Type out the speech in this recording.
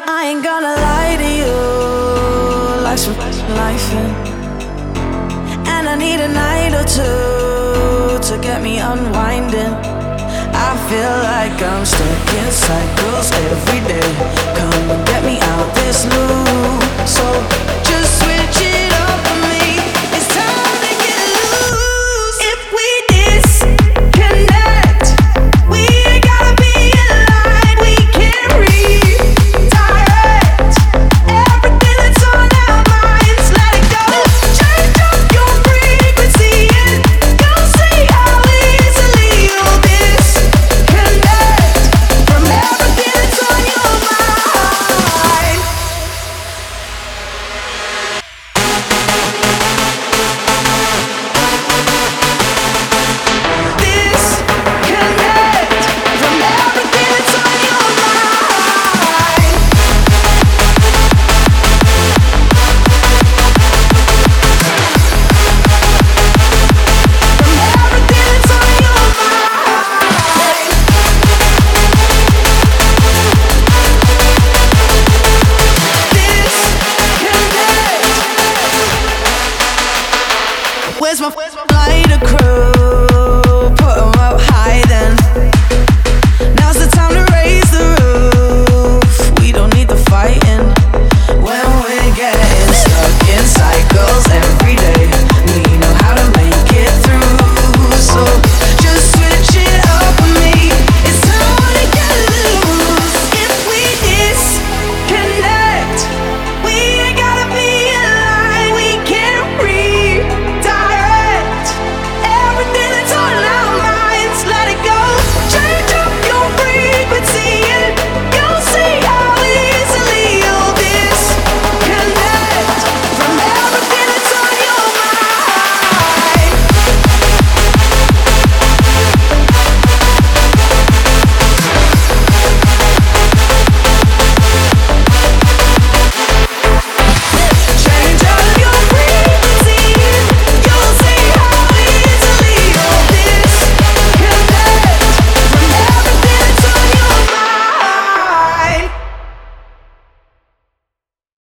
I ain't gonna lie to you, life's for life in. And I need a night or two to get me unwinding. I feel like I'm stuck in cycles